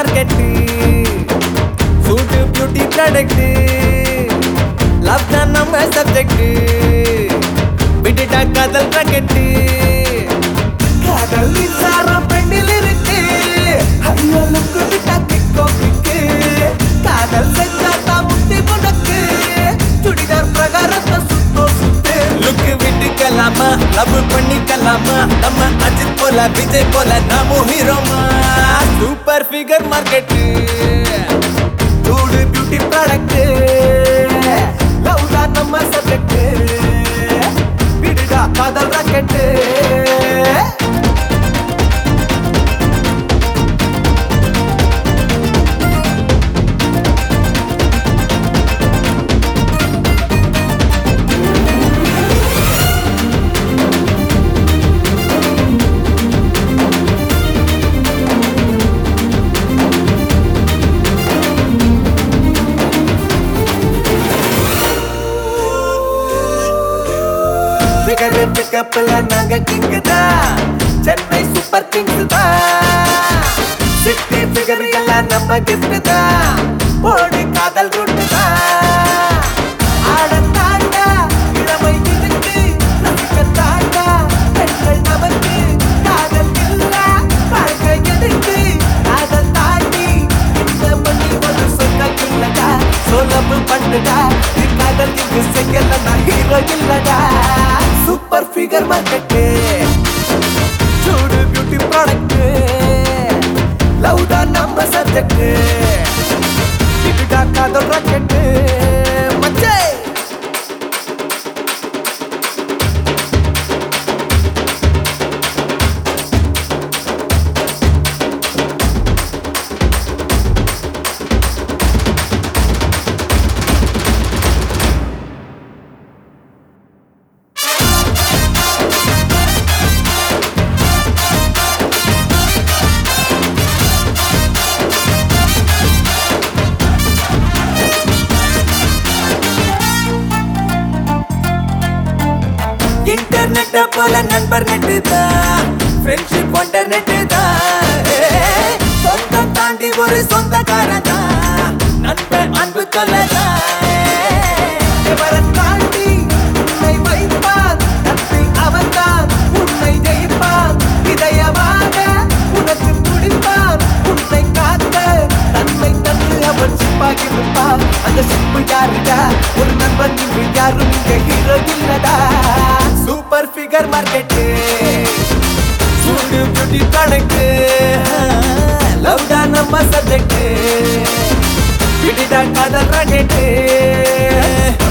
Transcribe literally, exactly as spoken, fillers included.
market சூட்டு beauty product love தான் நம்ம சப்ஜெக்ட் விட்டுட்டா காதல் ராக்கெட் காதல் சாரம் பெண்ணில் இருக்கு ஐயோலுக்கு விட்டா கிக்கோ கிக்கு காதல் செஞ்சாத்தா முத்தி முடக்கு சுடிதார் பிரகாரத்தை சுத்தோ சுத்து லுக்கு விட்டுக்கலாமா லவ் பண்ணிக்கலாமா நம்ம அஜித் போல விஜய் போல நாமும் ஹீரோமா சூப்பர் ஃபிகர் மார்க்கெட் சூடு பியூட்டி ப்ராடக்ட் லவ் தான் நம்ம சப்ஜெக்ட் விடுடா காதல் ராக்கெட் பிகர் பிக்கப்ல நாங்க கிங் தான் சென்னை சூப்பர் கிங்ஸ் தான் சிட்டி பிகர் எல்லாம் நம்ம கிஃப்ட் தான் ஓடி காதல் ரூட் தான் ஆட தாண்டா இளமை இருக்கு ரசிக்க தாண்டா பெண்கள் நமக்கு காதல் இல்ல வாழ்க்கை எதுக்கு காதல் தாண்டி இந்த பண்ணி ஒரு சொந்த இல்லடா சோலப்பு பண்ணுடா காதல் இங்கு செய்யல நான் ஹீரோ இல்லடா சூப்பர் ஃபிகர் மார்க்கெட் சூடு பியூட்டி ப்ராடக்ட் லவ் தான் நம்ம சப்ஜெக்ட் விட்டுட்டா காதல் ராக்கெட் மச்சே இன்டர்நெட் போல நண்பர் நெட்டு தான் ஃப்ரெண்ட்ஷிப் ஒண்டர் நெட்டு தான் சொந்தம் தாண்டி ஒரு சொந்தக்காரன் தான் நண்பன் அன்பு சொல்லதான் இவரை தாண்டி உன்னை வைப்பான் நட்பில் அவன் தான் உன்னை ஜெயிப்பான் இதயமாக உனக்கு துடிப்பான் உன்னை காத்த தன்னை தந்து அவன் சிப்பாகி இருப்பான் அந்த சிப்பு யாருடா ஒரு நண்பன் இங்கு யாரும் இங்க ஹீரோ இல்லடா சூப்பர் ஃபிகர் மார்க்கெட் சூடு பியூட்டி ப்ராடக்ட் லவ் தான் நம்ம சப்ஜெக்ட் விட்டுட்டா காதல் ராக்கெட்